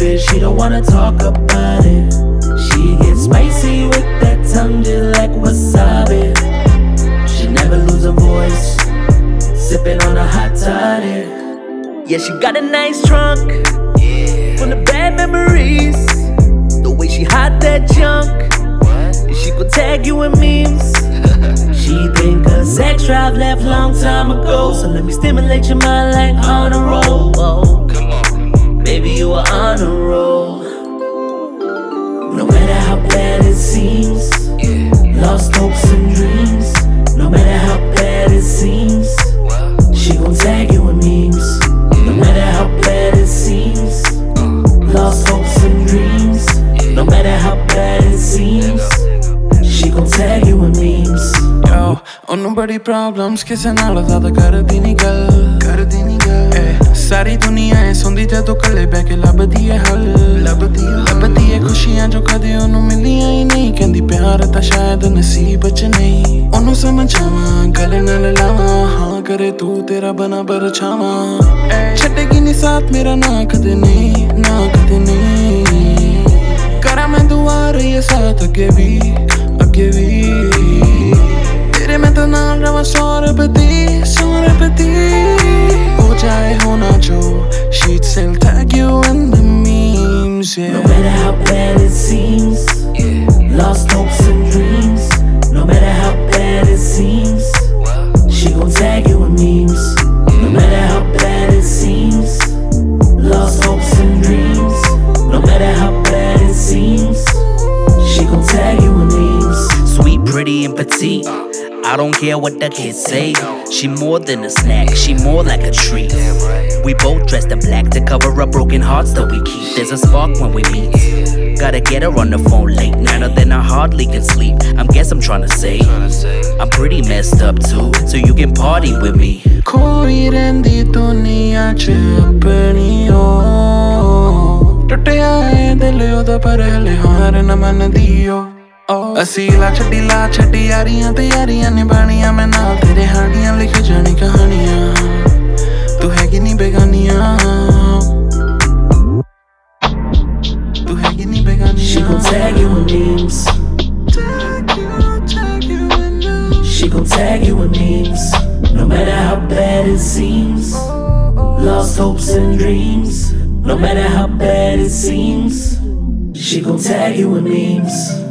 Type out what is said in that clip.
says she don't wanna talk about it. She gets spicy with that tongue just like wasabi. She never lose her voice, sipping on a hot toddy. Yeah, she got a nice trunk, full of bad memories. The way she hide that junk, she could tag you in memes. She think her sex drive left long time ago, so let me stimulate your mind like on a roll. Come on. Baby, you are on a roll. No matter how bad it seems, lost hopes and dreams. No matter how bad it seems, she gon' tag you in memes. No matter how bad it seems, lost hopes and dreams. No matter how bad it seems, she gon' tag you in memes. Yo, ਉਹਨੂੰ ਬੜੀ problems ਕਿਸੇ ਨਾਲ ਜ਼ਿਆਦਾ ਕਰਦੀ ਨੀ ਗੱਲ ਸਾਰੀ ਦੁਨੀਆ ਐ ਸੁਣਦੀ ਜਦੋਂ ਕੱਲੇ ਬਹਿ ਕੇ ਲੱਭਦੀ ਐ ਹੱਲ ਲੱਭਦੀ ਐ ਖੁਸ਼ੀਆਂ ਜੋ ਕਦੇ ਉਹਨੂੰ ਮਿਲੀਆਂ ਹੀ ਨਹੀਂ ਕਹਿੰਦੀ ਪਿਆਰ ਤਾਂ ਸ਼ਾਇਦ ਨਸੀਬ 'ਚ ਨਹੀਂ ਉਹਨੂੰ ਸਮਝਾਵਾਂ ਗੱਲ ਨਾਲ ਲਾਵਾਂ ਹਾਂ ਕਰੇ ਤੂੰ ਤੇਰਾ ਬਣਾ ਪਰਛਾਵਾਂ ਛੱਡੇਗੀ ਨੀ ਸਾਥ ਮੇਰਾ ਨਾ ਕਦੇ ਨਹੀਂ ਕਰਾਂ ਮੈਂ ਦੁਆ ਰਹੀ ਸਾਥ ਅੱਗੇ ਵੀ तेरे में तो नाल रवा 100 रपती हो जाए होना जो she'd still tag you in the memes, yeah. No matter how bad it seems, lost hopes and dreams. No matter how bad it seems, she gon' tag you in memes. No matter how bad it seems, lost hopes and dreams. No matter how bad it seems, she gon' tag you in memes. Sweet, pretty, and petite. I don't care what the kids say. She more than a snack, she more like a treat. We both dressed in black to cover up broken hearts that we keep. There's a spark when we meet. Gotta get her on the phone late night, or then I hardly can sleep. I'm trying to say I'm pretty messed up too, so you can party with me. कोई रंदी दुनिया च अपनी हो टुटिया है दिल ओदा पर हले हार न मनदी हो ਅਸੀਂ ਲਾ ਛੱਡੀ ਯਾਰੀਆਂ ਤੇ ਯਾਰੀਆਂ ਨਿਭਾਣੀਆਂ ਮੈਂ ਨਾਲ ਤੇਰੇ ਹਾਣੀਆਂ ਲਿਖ ਜਾਣੀ ਕਹਾਣੀਆਂ ਤੂੰ ਹੈਗੀ ਨੀ ਬੇਗਾਨੀਆਂ She gon' tag you in memes. She gon' tag you in memes. No matter how bad it seems, lost hopes and dreams. No matter how bad it seems, she gon' tag you in memes.